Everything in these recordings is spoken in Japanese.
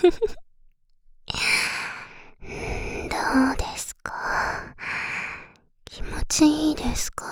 どうですか？気持ちいいですか？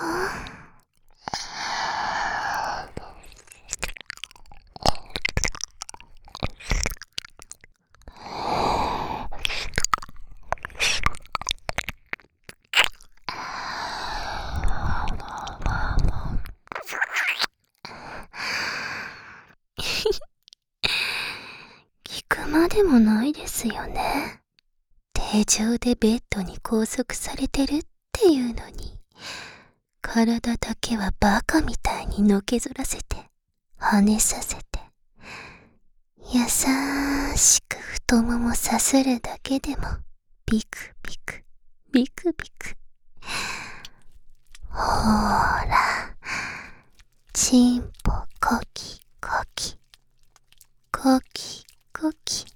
聞くまでもないですよね。定常でベッドに拘束されてるっていうのに、体だけはバカみたいにのけぞらせて、跳ねさせて、優しく太ももさするだけでも、ビクビク、ビクビク。ほーら、チンポコキコキ、コキコキ。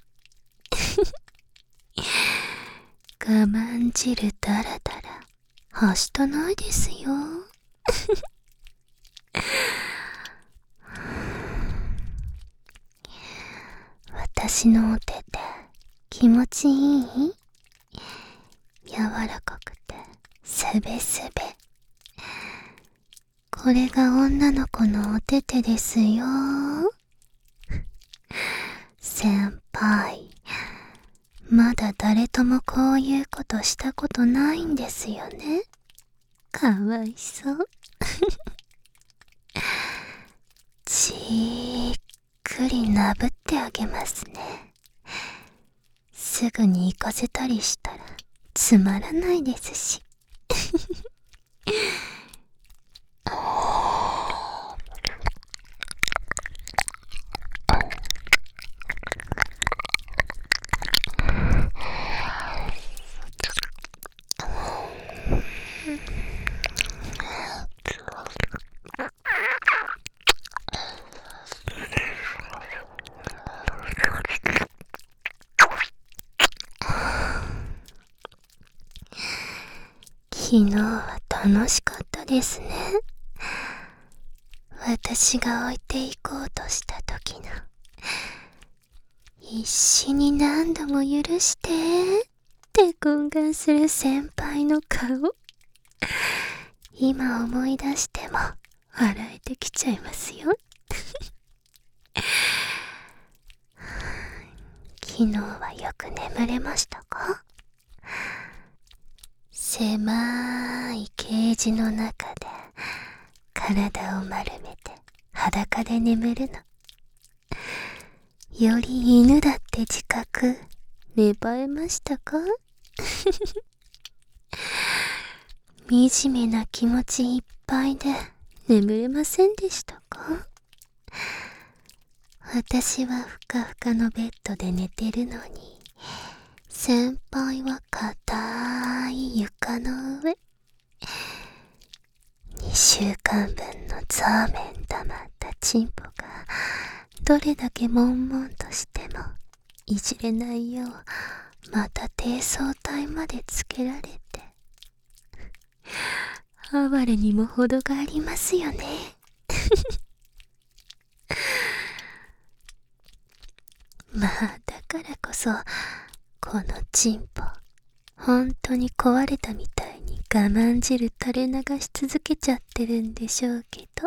我慢汁だらだら、はしたないですよ。私のお手で気持ちいい？柔らかくてすべすべ。これが女の子のお手手ですよ。先輩、まだ誰ともこういうことしたことないんですよね。かわいそう。じーっくりなぶってあげますね。すぐに行かせたりしたらつまらないですし。昨日は楽しかったですね。私が置いていこうとした時の、必死に何度も許してって懇願する先輩の顔。今思い出しても笑えてきちゃいますよ。昨日はよく眠れましたか？狭いケージの中で体を丸めて裸で眠るの。より犬だって自覚芽生えましたか？惨めな気持ちいっぱいで眠れませんでしたか？私はふかふかのベッドで寝てるのに、先輩は硬い床の上。2週間分のザーメン溜まったチンポがどれだけ悶々としてもいじれないよう、また低層体までつけられて、哀れにも程がありますよね。まあだからこそ、このチンポ本当に壊れたみたいに我慢汁垂れ流し続けちゃってるんでしょうけど、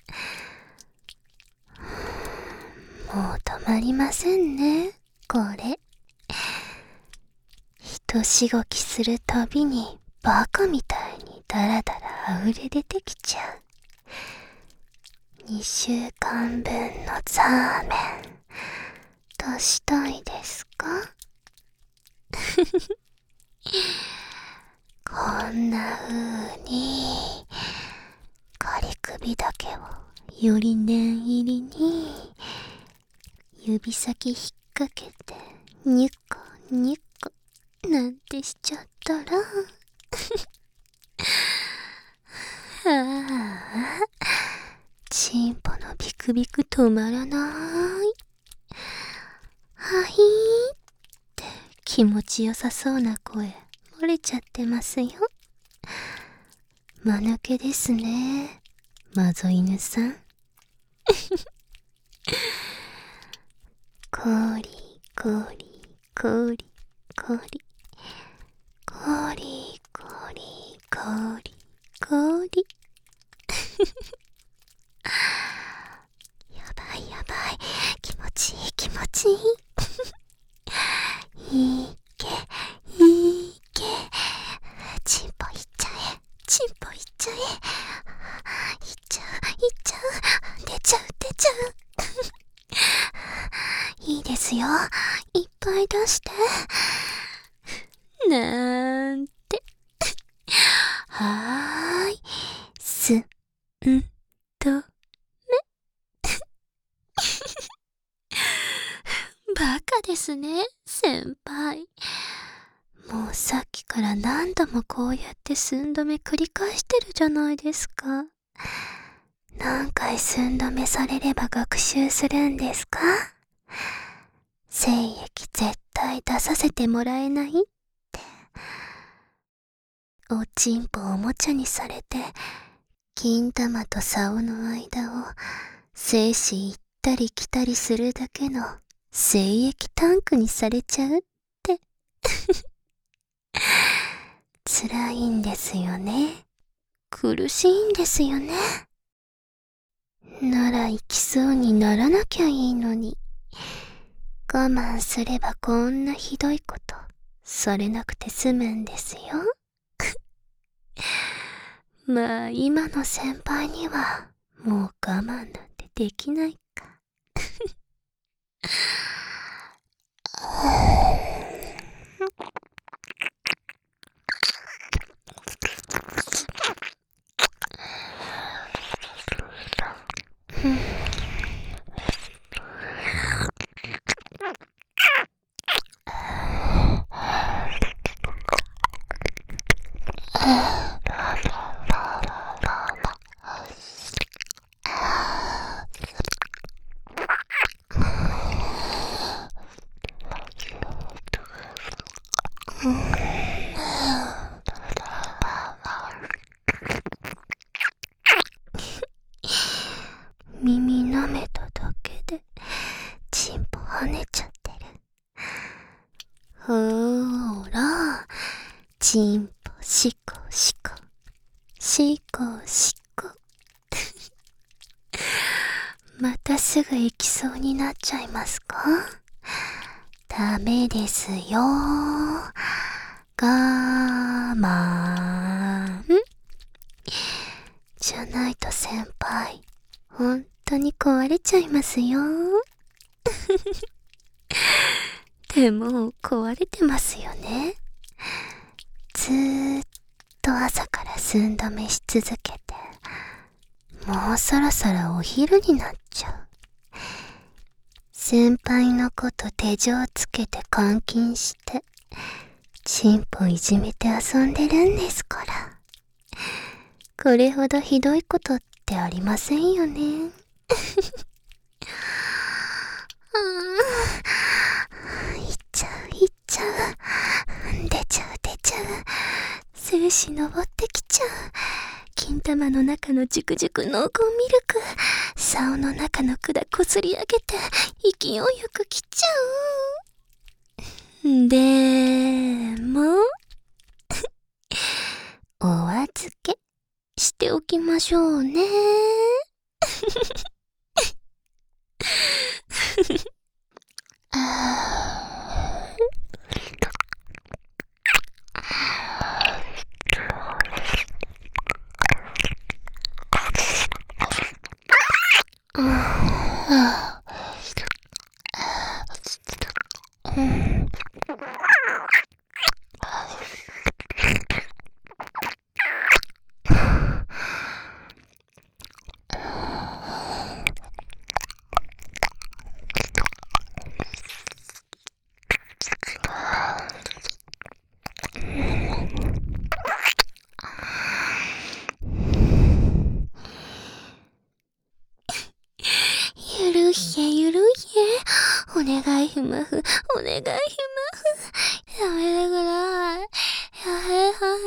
もう止まりませんね、これ。一しごきするたびにバカみたいにダラダラ溢れ出てきちゃう。2週間分のザーメン出したいですか？こんな風に仮首だけをより念入りに指先引っ掛けてニュコニュコなんてしちゃったらああ、チンポのビクビク止まらない。はいーって気持ちよさそうな声漏れちゃってますよ。間抜けですね、マゾ犬さん。コリコリコリコリコリコリコリコリやばいやばい、気持ちいい気持ちいいいけいけ、チンポいっちゃえ、チンポいっちゃえ、いっちゃういっちゃう、出ちゃう出ちゃういいですよ、いっぱい出してなんてはーい、すんとバカですね、先輩。もうさっきから何度もこうやって寸止め繰り返してるじゃないですか。何回寸止めされれば学習するんですか？精液絶対出させてもらえないって。おちんぽおもちゃにされて、金玉と竿の間を精子行ったり来たりするだけの精液タンクにされちゃうって辛いんですよね。苦しいんですよね。なら行きそうにならなきゃいいのに。我慢すればこんなひどいことされなくて済むんですよ。まあ今の先輩にはもう我慢なんてできないか。耳舐めただけでチンポ跳ねちゃってる。ほーら、チンポシコシコシコシコまたすぐ行きそうになっちゃいますか？ダメですよ。我慢じゃないと先輩本当に壊れちゃいますよ。でも壊れてますよね。ずーっと朝から寸止めし続けて、もうそろそろお昼になっちゃう。先輩のこと手錠つけて監禁してチンポいじめて遊んでるんですから。これほどひどいことってありませんよね。いっちゃういっちゃう、出ちゃう出ちゃう、精子登ってきちゃう、金玉の中のジュクジュク濃厚ミルク、竿の中の管こすり上げて勢いよく切っちゃう。でもお預けしておきましょうね。ゆるひえゆるひえ、お願いふまふ、お願いふまふ、やめてください、やめてください、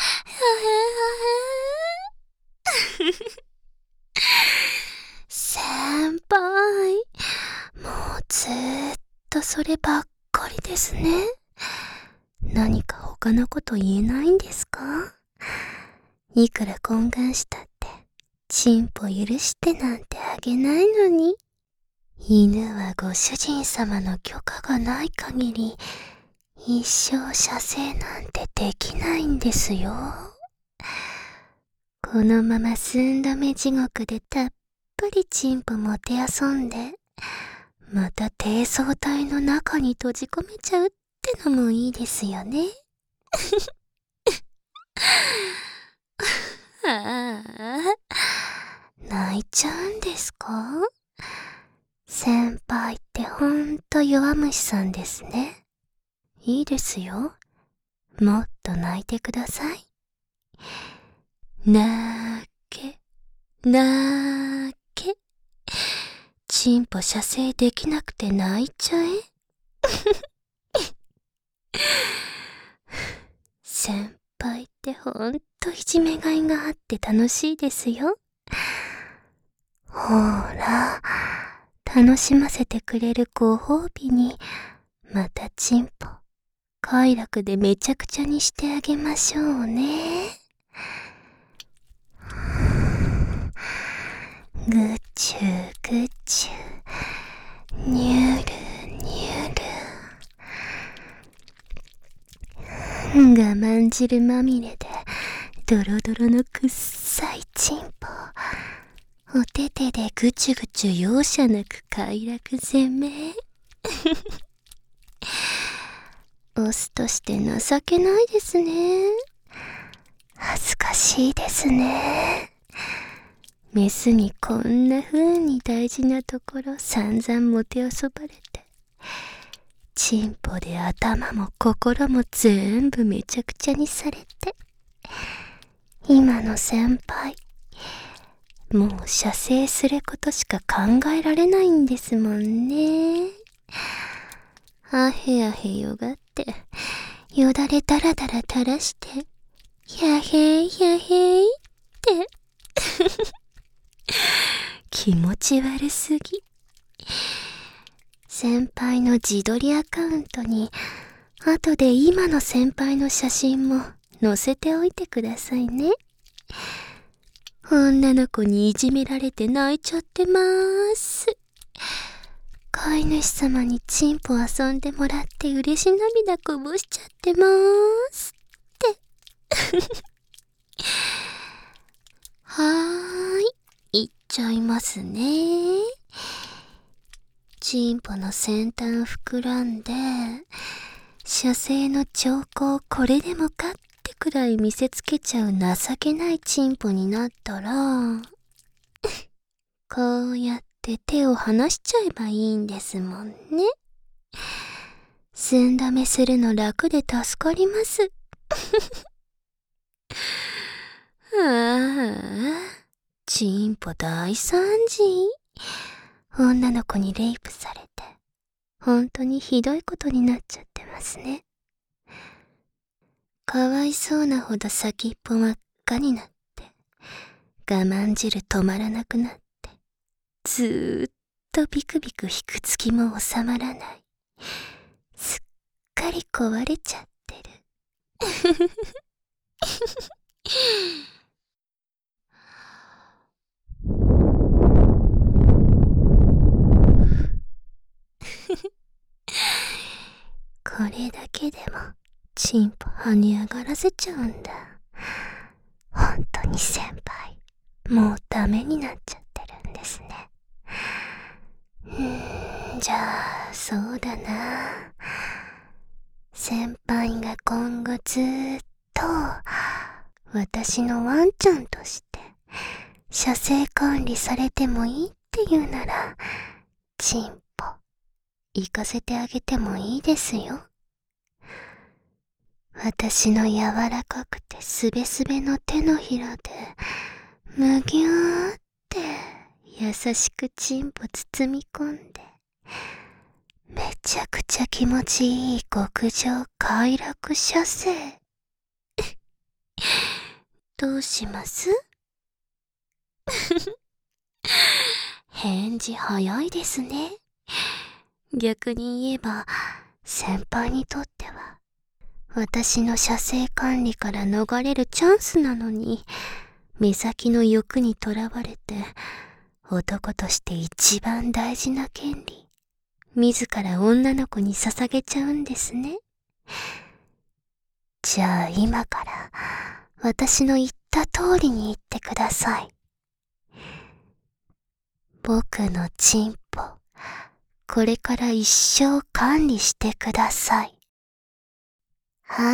やめてください。先輩、もうずーっとだそればっかりですね。何か他のこと言えないんですか？いくら懇願したって、チンポ許してなんてあげないのに。犬はご主人様の許可がない限り、一生射精なんてできないんですよ。このまま寸止め地獄でたっぷりチンポもてあそんで、また低層体の中に閉じ込めちゃうってのもいいですよね。ああ、泣いちゃうんですか？先輩ってほんと弱虫さんですね。いいですよ。もっと泣いてください。なーけ、なーけ。チンポ射精できなくて泣いちゃえ。先輩ってほんといじめがいがあって楽しいですよ。ほーら、楽しませてくれるご褒美に、またチンポ、快楽でめちゃくちゃにしてあげましょうね。ぐちゅぐちゅ、にゅるにゅる。我慢汁まみれで、ドロドロのくっさいチンポ。お手手でぐちゅぐちゅ容赦なく快楽攻め。オスとして情けないですね。恥ずかしいですね。メスにこんな風に大事なところ散々もてあそばれて、チンポで頭も心も全部めちゃくちゃにされて、今の先輩、もう射精することしか考えられないんですもんね。あへあへよがって、よだれだらだら垂らして、やへいやへいって。気持ち悪すぎ。先輩の自撮りアカウントに、後で今の先輩の写真も載せておいてくださいね。女の子にいじめられて泣いちゃってまーす。飼い主様にチンポ遊んでもらって嬉し涙こぼしちゃってまーすって。はーい、いっちゃいますね。チンポの先端膨らんで、射精の兆候これでもかってくらい見せつけちゃう情けないチンポになったら、こうやって手を離しちゃえばいいんですもんね。寸止めするの楽で助かります。ああ、チンポ大惨事。女の子にレイプされて、本当にひどいことになっちゃってますね。かわいそうなほど先っぽ真っ赤になって、我慢汁止まらなくなって、ずーっとビクビク引く月も収まらない。すっかり壊れちゃってる。これだけでもチンポ跳ね上がらせちゃうんだ。本当に先輩、もうダメになっちゃってるんですね。じゃあそうだな。先輩が今後ずーっと私のワンちゃんとして射精管理されてもいいっていうなら、チンポ行かせてあげてもいいですよ。私の柔らかくてすべすべの手のひらでむぎゅーって優しくチンポ包み込んで、めちゃくちゃ気持ちいい極上快楽射精。どうします？返事早いですね。 逆に言えば、先輩にとっては、私の射精管理から逃れるチャンスなのに、目先の欲にとらわれて、男として一番大事な権利、自ら女の子に捧げちゃうんですね。じゃあ今から、私の言った通りに言ってください。僕のチンポ、これから一生管理してください。はい。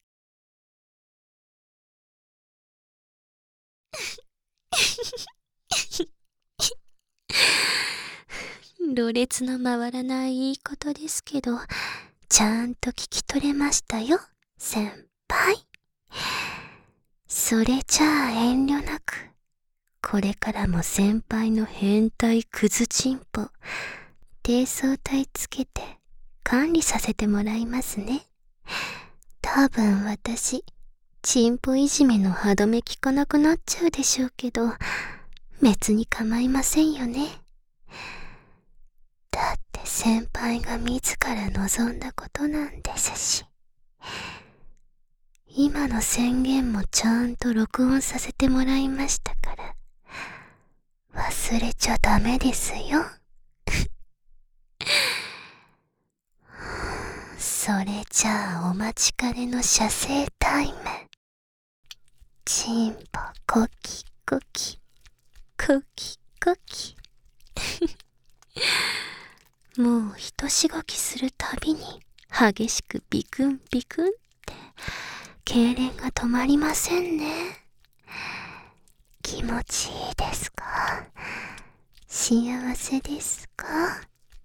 ろれつの回らないいいことですけど、ちゃんと聞き取れましたよ、先輩。それじゃあ遠慮なく、これからも先輩の変態クズチンポ、低層体つけて管理させてもらいますね。多分私、チンポいじめの歯止め効かなくなっちゃうでしょうけど、別に構いませんよね。だって先輩が自ら望んだことなんですし。今の宣言もちゃんと録音させてもらいましたから、忘れちゃダメですよ。それじゃあお待ちかねの射精タイム。チンポコキコキ、コキコキ。もう一しごきするたびに激しくビクンビクンって痙攣が止まりませんね。気持ちいいですか？幸せですか？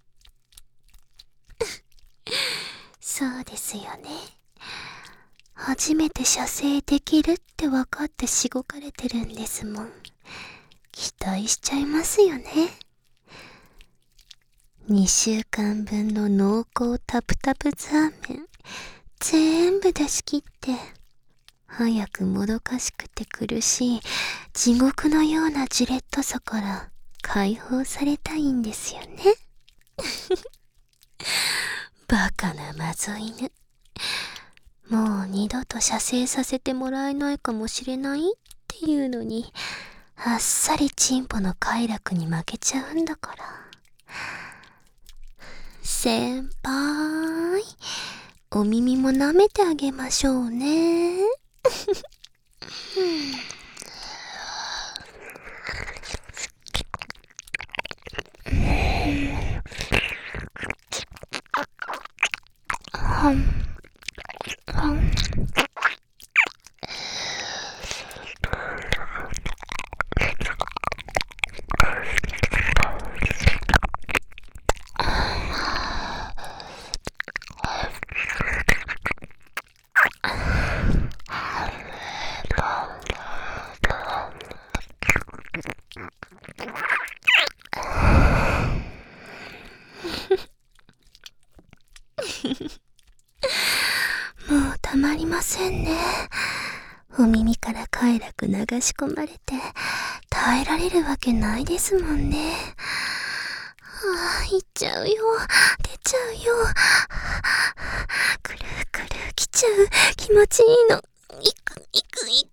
そうですよね。初めて射精できるって分かってしごかれてるんですもん。期待しちゃいますよね。2週間分の濃厚タプタプザーメン全部出し切って、早くもどかしくて苦しい地獄のようなジレットさから解放されたいんですよね。バカなマゾ犬。もう二度と射精させてもらえないかもしれないっていうのに、あっさりチンポの快楽に負けちゃうんだから。先輩、お耳も舐めてあげましょうね。もうたまりませんね。お耳から快楽流し込まれて耐えられるわけないですもんね。行っちゃうよ。出ちゃうよ。くるくる来ちゃう。気持ちいいの。いくいくい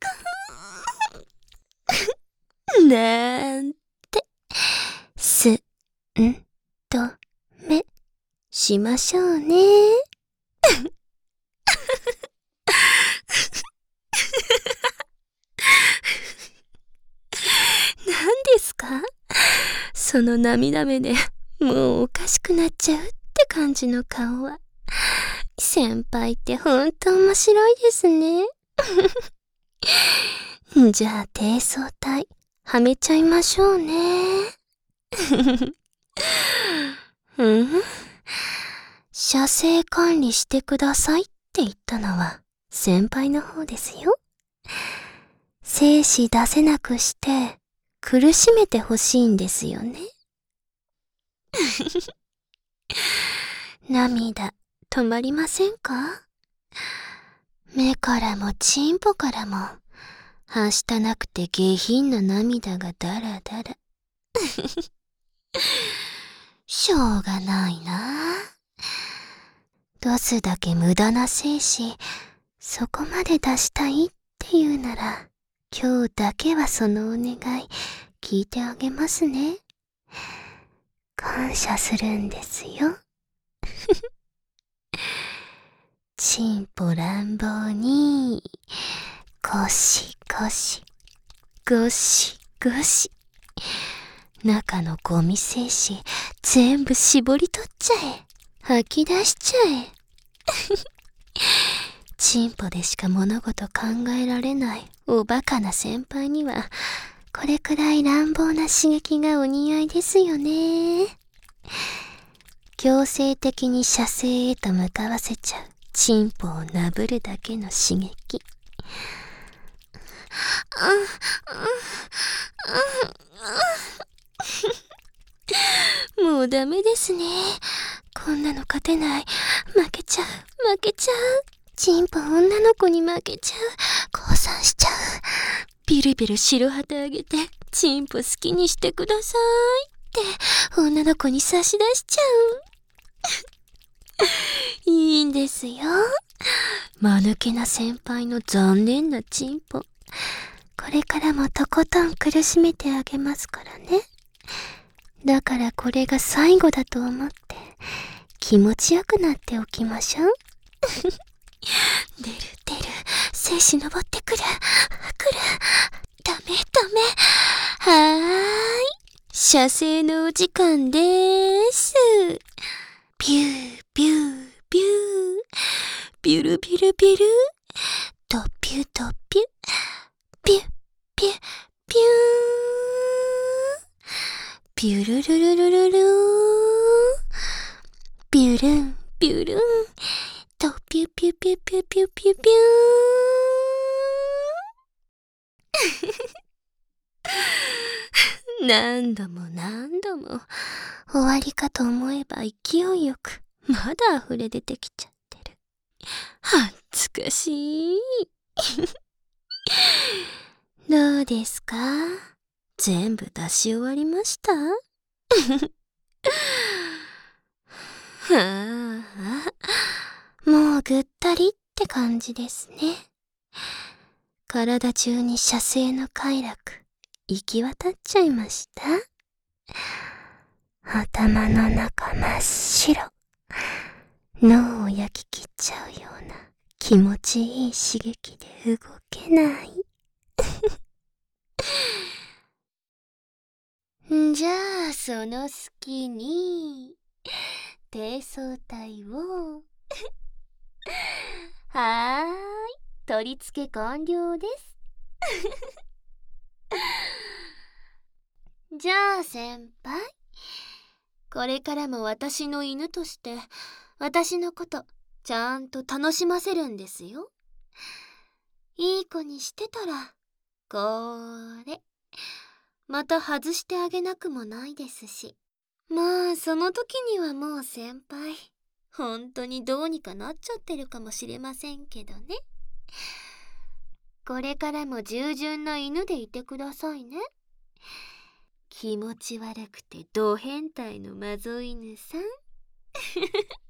く。なんて、すんとめしましょうね。何ですか？その涙目でもうおかしくなっちゃうって感じの顔は。先輩ってほんと面白いですね。じゃあ低層体はめちゃいましょうね。射精管理してくださいって言ったのは先輩の方ですよ。精子出せなくして苦しめてほしいんですよね。涙止まりませんか？目からもチンポからもはしたなくて下品な涙がだらだら。 しょうがないな。出すだけ無駄な精子、そこまで出したいっていうなら、今日だけはそのお願い、聞いてあげますね。感謝するんですよ。チンポ乱暴に、ゴシゴシ、ゴシゴシ。中のゴミ精子、全部絞り取っちゃえ。吐き出しちゃえ。チンポでしか物事考えられないおバカな先輩には、これくらい乱暴な刺激がお似合いですよね。強制的に射精へと向かわせちゃうチンポをなぶるだけの刺激。もうダメですね。こんなの勝てない。負けちゃう、負けちゃう。チンポ女の子に負けちゃう。降参しちゃう。ビルビル白旗あげて、チンポ好きにしてくださいって女の子に差し出しちゃう。いいんですよ。間抜けな先輩の残念なチンポ。これからもとことん苦しめてあげますからね。だからこれが最後だと思って気持ちよくなっておきましょう。出る出る、精子登ってくる、来る。ダメダメ。はーい。射精のお時間でーす。ビュービュービュー。ビュルビュルビュル。ドピュドピュ。ビュビュビュー。ビュルルルルルルー。ビュルンビュルン。ドピュピュピュピュピュピュピュー。何度も何度も終わりかと思えば勢いよくまだ溢れ出てきちゃってる。恥ずかしい。どうですか？全部出し終わりました？はあ、もうぐったりって感じですね。体中に射精の快楽行き渡っちゃいました。頭の中真っ白、脳を焼き切っちゃうような気持ちいい刺激で動けない。じゃあその隙に低層体をはーい、取り付け完了です。じゃあ先輩、これからも私の犬として私のことちゃんと楽しませるんですよ。いい子にしてたらこれまた外してあげなくもないですし、まあその時にはもう先輩本当にどうにかなっちゃってるかもしれませんけどね。これからも従順な犬でいてくださいね。気持ち悪くてド変態のマゾ犬さん。